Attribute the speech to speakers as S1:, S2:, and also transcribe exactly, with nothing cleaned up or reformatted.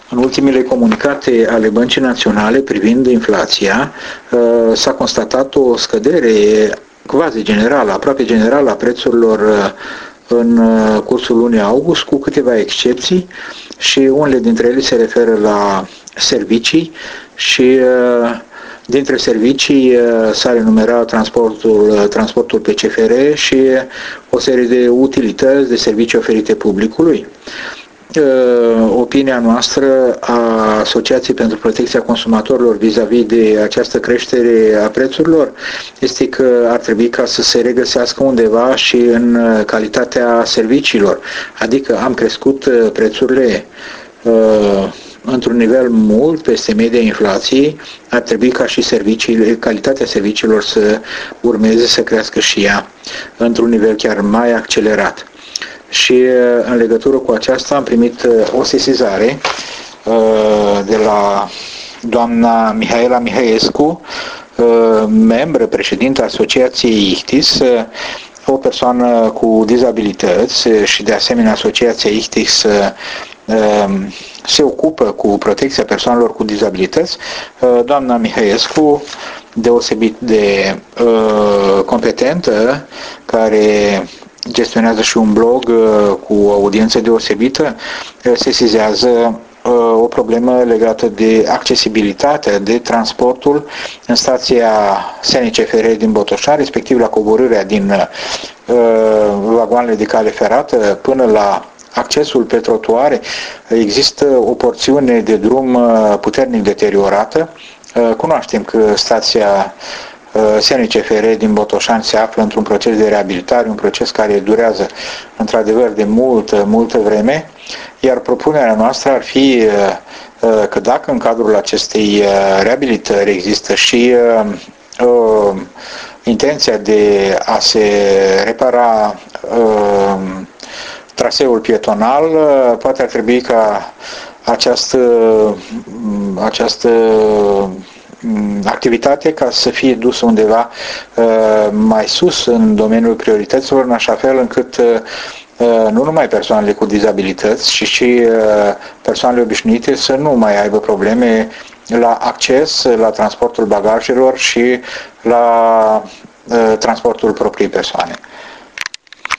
S1: În ultimele comunicate ale Băncii Naționale privind inflația, s-a constatat o scădere quasi generală, aproape generală a prețurilor în cursul lunii august, cu câteva excepții, și unele dintre ele se referă la servicii și dintre servicii s-ar enumera transportul, transportul pe C F R și o serie de utilități, de servicii oferite publicului. Opinia noastră a Asociației pentru Protecția Consumatorilor vis-a-vis de această creștere a prețurilor este că ar trebui ca să se regăsească undeva și în calitatea serviciilor, adică am crescut prețurile uh, într-un nivel mult peste media inflației, ar trebui ca și serviciile, calitatea serviciilor să urmeze să crească și ea într-un nivel chiar mai accelerat. Și în legătură cu aceasta am primit o sesizare de la doamna Mihaela Mihaescu, membră, președintă Asociației ICTIS, o persoană cu dizabilități, și de asemenea Asociația ICTIS se ocupă cu protecția persoanelor cu dizabilități. Doamna Mihaescu, deosebit de competentă, care gestionează și un blog cu o audiență deosebită, sesizează o problemă legată de accesibilitatea de transportul în stația S N C F R din Botoșani, respectiv la coborârea din vagoanele de cale ferată până la accesul pe trotuare. Există o porțiune de drum puternic deteriorată. Cunoaștem că stația S N C F R din Botoșani se află într-un proces de reabilitare, un proces care durează într-adevăr de multă, multă vreme, iar propunerea noastră ar fi că dacă în cadrul acestei reabilitări există și uh, intenția de a se repara uh, traseul pietonal, poate ar trebui ca această, această activitate ca să fie dusă undeva uh, mai sus în domeniul priorităților, în așa fel încât uh, nu numai persoanele cu dizabilități, ci și uh, persoanele obișnuite să nu mai aibă probleme la acces la transportul bagajelor și la uh, transportul propriei persoane.